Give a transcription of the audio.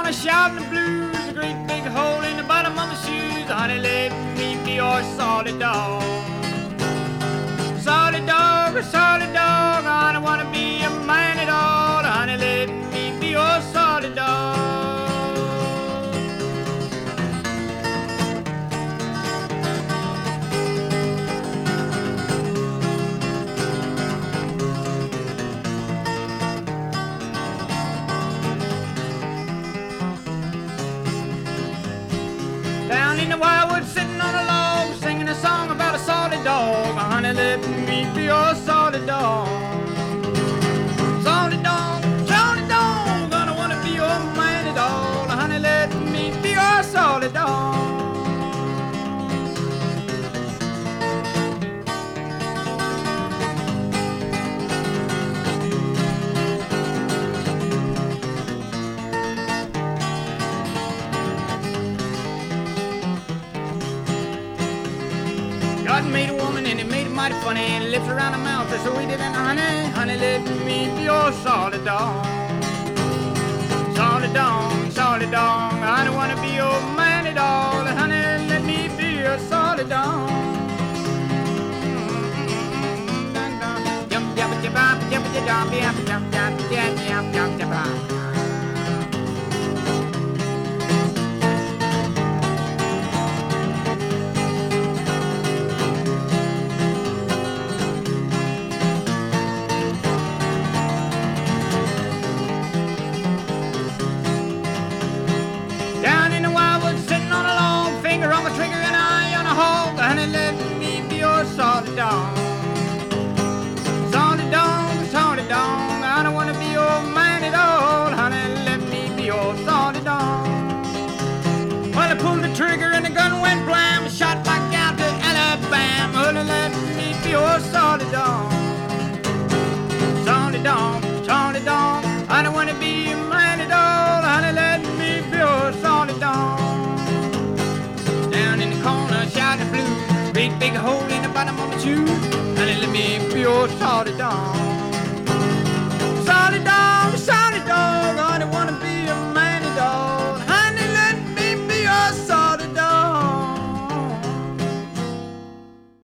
corner shouting the blues, a great big hole in the bottom of my shoes. Honey, let me be your solid dog. Solid dog, I don't wanna be a man at all. Honey, let me be your solid dog. Down in the wildwood, sitting on a log, singing a song about a solid dog. Honey, let me be your solid dog. Solid dog, I don't wanna be your man at all. Honey, let me be your solid dog. God made a woman and he made it mighty funny, and lips around her mouth are sweeter than honey. Honey, let me be your solid dog. Solid dog, I don't wanna be your man at all. Honey, let me be your solid dog. Down in the wildwood, sitting on a log, finger on the trigger and eye on a hog. Honey, let me be your solid dog. Solid dog, I don't wanna be your man at all. Honey, let me be your solid dog. Well, I pulled the trigger and the gun went blam, shot back out to Alabama. Honey, let me be your solid dog. Solid dog, I don't wanna be your man at all. Honey, let me be your solid dog. Down in the corner, shouting blues, great big hole in the bottom of my shoe. Honey, let me be your solid dog.